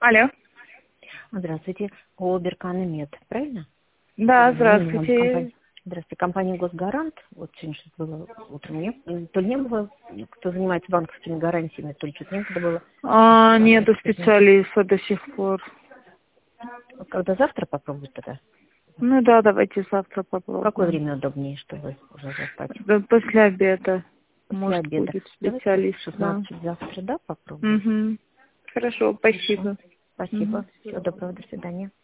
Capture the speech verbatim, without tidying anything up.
Алло. Здравствуйте. ООО «Берканемед», правильно? Да, Звоню вам, здравствуйте. компания- Здравствуйте. Компания «Госгарант». Вот сегодня что-то было утром. Не, то ли не было, кто занимается банковскими гарантиями, то ли что-то некогда было. А, Ладно, нету позвоню. специалиста до сих пор. Когда завтра попробовать тогда? Ну да, давайте завтра В какое попробуем. время удобнее, чтобы уже застать? Да, после обеда. После Может, обеда. будет Давайте в специалист, да. шестнадцать завтра, да, попробуем? Угу. Хорошо, Хорошо. спасибо. Мгм. Спасибо. Всего доброго. До свидания.